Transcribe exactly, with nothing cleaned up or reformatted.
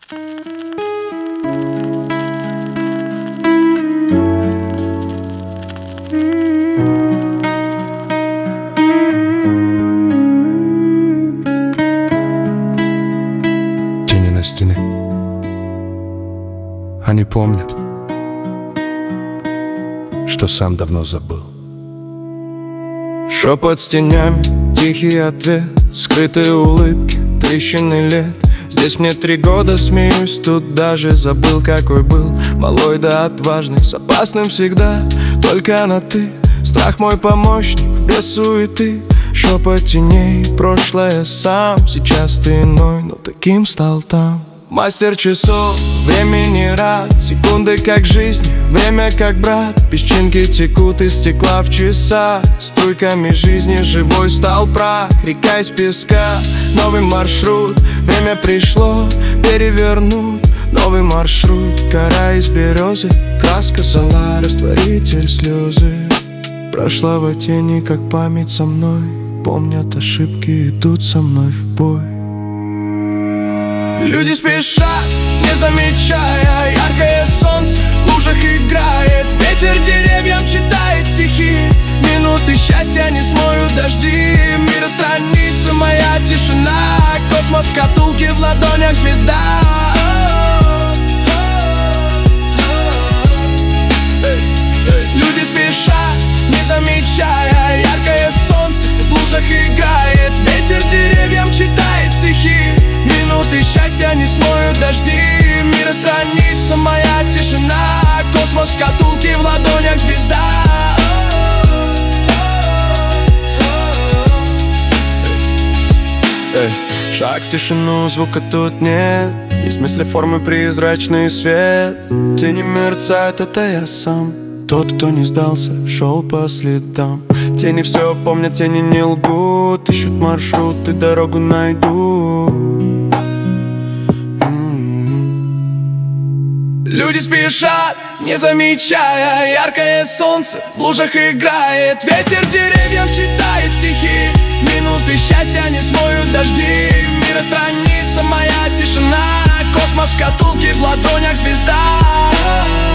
Тени на стене, они помнят, что сам давно забыл. Шепот с тенями, тихий ответ, скрытые улыбки, трещины лет. Здесь мне три года, смеюсь, тут даже забыл, какой был. Малой да отважный, с опасным всегда, только на ты. Страх мой помощник, без суеты. Шепот теней, прошлое сам. Сейчас ты иной, но таким стал там. Мастер часов, времени рад. Секунды как жизнь, время как брат. Песчинки текут из стекла в часах. Струйками жизни живой стал прах. Река из песка, новый маршрут. Время пришло перевернуть новый маршрут. Кора из березы, краска зола, растворитель слезы. Прошла во тени, как память со мной. Помнят ошибки, идут со мной в бой. Люди спешат, не замечая. Яркое солнце в лужах играет. Ветер деревьям читает стихи. Минуты счастья не смоют дожди. Мира страница, моя тишина. Космос шкатулки, в ладонях звезда. Люди спешат, не замечая. Яркое солнце в лужах играет. Ветер деревьям читает стихи. Минуты счастья не смоют дожди. Мира страница, моя тишина. Космос шкатулки, в ладонях звезда. Эй, шаг в тишину, звука тут нет. Есть мысли, формы, призрачный свет. Тени мерцают, это я сам. Тот, кто не сдался, шел по следам. Тени все помнят, тени не лгут. Ищут маршрут и дорогу найдут. Люди спешат, не замечая. Яркое солнце в лужах играет. Ветер деревьям читает стихи. Минуты счастья не смоют дожди. Мира страница, моя тишина. Космос шкатулки, в ладонях звезда.